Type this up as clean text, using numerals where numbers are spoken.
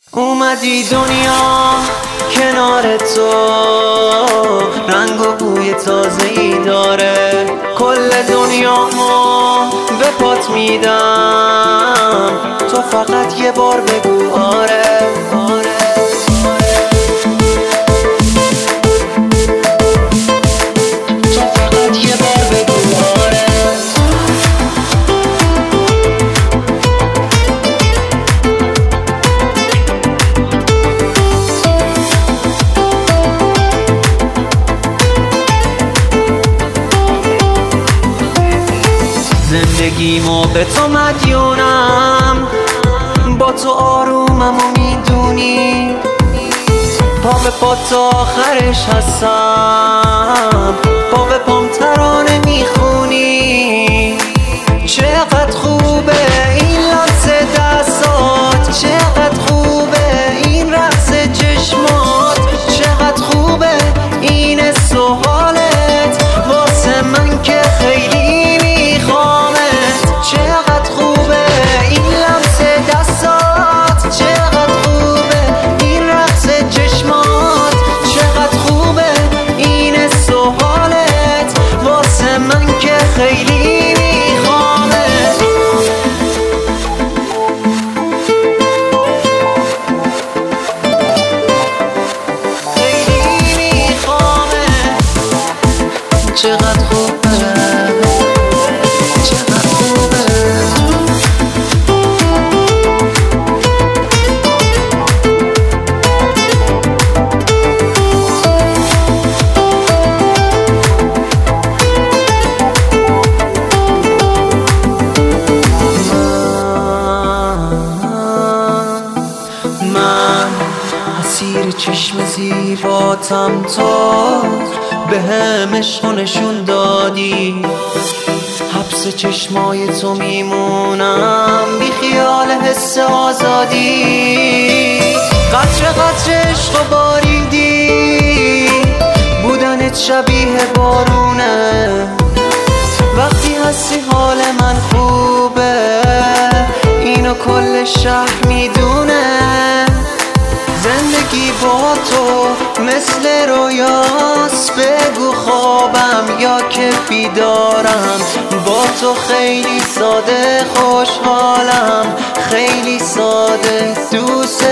اومدی دنیا کنار تو، رنگ و بوی تازه‌ای داره. کل دنیامو به پات میدم، تو فقط یه بار بگو آره. زندگیمو به تو مدیونم، با تو آرومم و میدونی، پا به پا تا آخرش هستم، پا به پام ترانه میخونی. چقدر خوبه این لمس دستات، چقدر خوبه این رقص چشمات، چقدر خوبه این حس و حالت واسه من که خیلی چقدر خوبه این لمس دستات، چقدر خوبه این رقص چشمات، چقدر خوبه این حس و حالت واسه من که خیلی میخوامت. خیلی میخوامت. چقدر خوبه چشم زیباتم، تو به هم عشق نشون دادی. حبس چشمای تو میمونم، بی خیال حس آزادی. قطره قطره عشق باریدی، بودنت شبیه بارونه. وقتی هستی حال من خوبه، اینو کل شهر میدونه. زندگی با تو مثل رویاست، بگو خوابم یا که بیدارم. با تو خیلی ساده خوشحالم، خیلی ساده دوست